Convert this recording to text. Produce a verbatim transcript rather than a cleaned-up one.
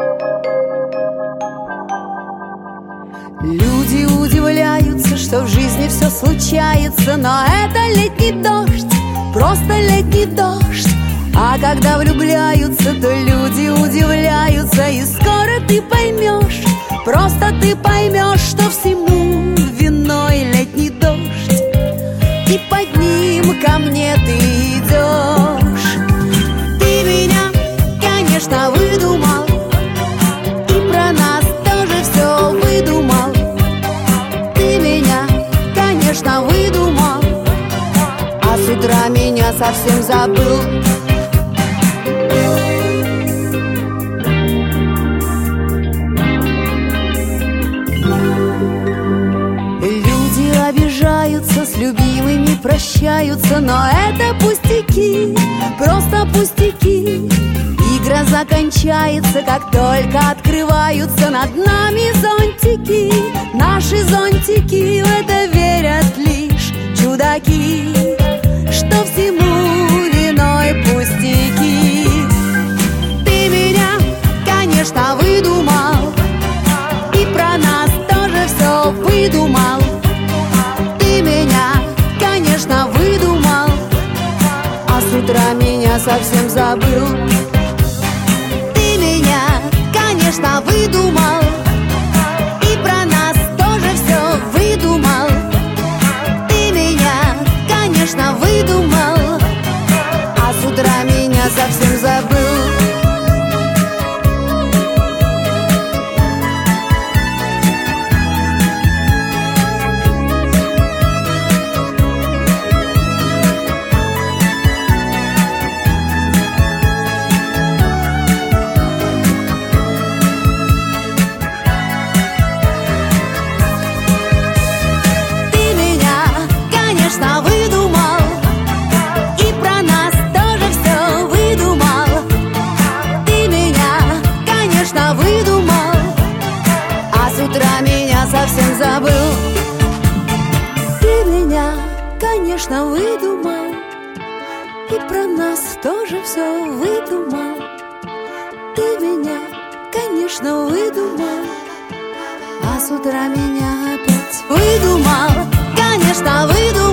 Люди удивляются, что в жизни все случается, но это летний дождь, просто летний дождь. А когда влюбляются, то люди удивляются, и скоро ты поймешь, просто ты поймешь, что всему виной летний дождь. И под ним ко мне ты идешь. Ты меня, конечно, выдумал, и про нас тоже все выдумал. Ты меня, конечно, выдумал, а с утра меня совсем забыл. Люди обижаются, с любимыми прощаются, но это пустяки, просто пустяки. И гроза кончается, как только открываются над нами зонтики. Наши зонтики в это верят лишь чудаки, что всему виной пустяки. Ты меня, конечно, выдумал, и про нас тоже все выдумал. Ты меня, конечно, выдумал, а с утра меня совсем забыл. Ты меня, конечно, выдумал, и про нас тоже все выдумал. Ты меня, конечно, выдумал, а с утра меня совсем забыл. Совсем забыл. Ты меня, конечно, выдумал, и про нас тоже все выдумал. Ты меня, конечно, выдумал, а с утра меня опять выдумал, конечно, выдумал.